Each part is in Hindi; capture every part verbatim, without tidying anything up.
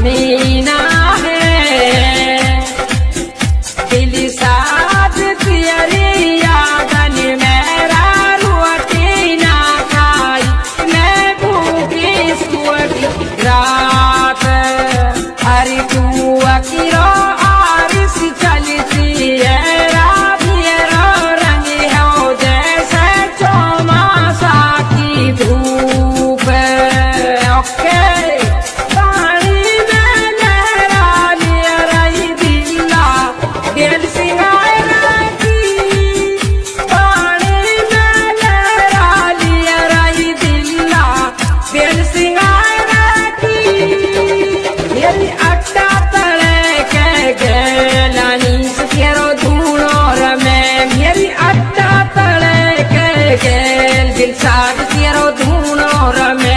मीना है दिल साथ तेरी यादन मेरा रोटी ना खाई मैं भूखी सोई रात। अरे तू अकीरो आरिस चलती है राबियरो रंग हो जैसे चौमासा की धूप। ओके पानी में लहरा लिया रही दिल्ला दिल सिंगारा की पानी में लहरा लिया रही दिल्ला दिल सिंगारा की। मेरी अड्डा तले के गेलानी तेरो धूणो रमे मेरी अड्डा तले के गेल दिल साथ तेरो धूणो रमे।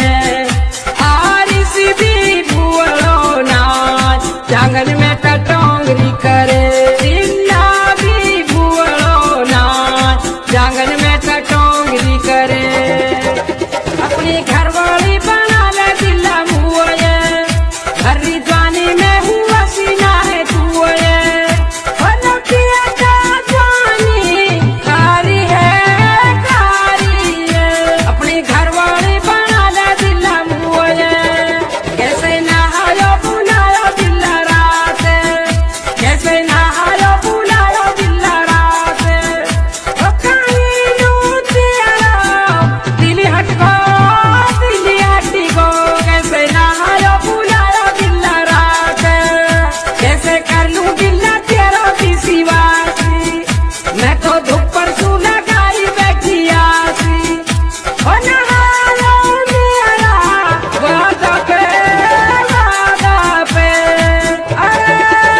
आरिस भी भूलो नाच जंगल में टटोंगरी करे दिल्ला भी भूलो नाच जंगल में टटोंगरी करे। अपनी घरवाली बना ले दिल्ला मुए हरी जवानी में हुआ सीना है तू ये लौटिया का जवानी खारी है खारी है। अपनी घरवाली बना ले दिल्ला मुए कैसे नहायो बुलायो दिल्ला रात कैसे नहायो बुलायो दिल्ला रात। ओ कहीं नू तेरा दिल हटको दिल हटको कैसे नहायो बुलायो दिल्ला रात कैसे कर लूं दिल्ला तेरा विश्वासी मैं तो धूप पर सू लगाई बैठी आसी। ओ नहायो मेरा वादा पे वादा पे अरे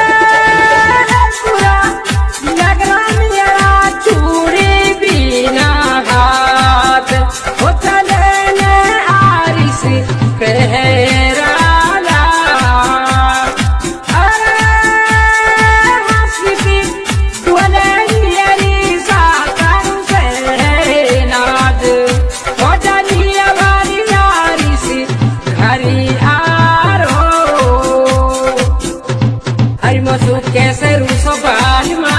पूरा लगना मेरा चूड़ी बिना हाथ ओ चले ने आरिस पहराला। अरे हंसी बोले मेरी साकरू से नाद ओ डलिया बारी आरिस घरी आरो। अरे मसू कैसे रूसो बालमा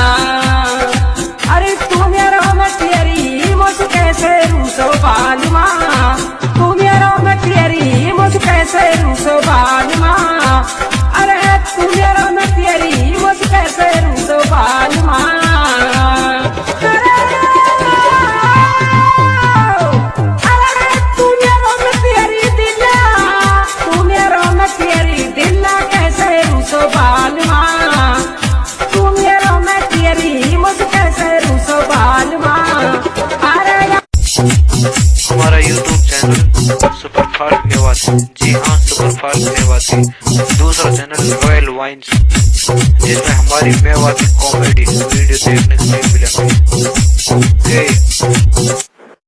अरे तू मेरो में तेरी मसू कैसे रूसो बालमा तू मेरो में तेरी मसू कैसे रूसो बालमा। अरे तू मेरो में तेरी मसू कैसे रूसो बालमा। अरे अरे तू मेरो में तेरी दिल्ला तू मेरो में तेरी दिल्ला कैसे रूसो बालमा तू मेरो में तेरी मसू कैसे रूसो बालमा। अरे हमारा YouTube channel super fast Mewati, जी हाँ सुपर फास्ट मेवाती। दूसरा चैनल रॉयल वाइन्स जिसमें हमारी मेवाती कॉमेडी वीडियो देखने को मिलेंगे।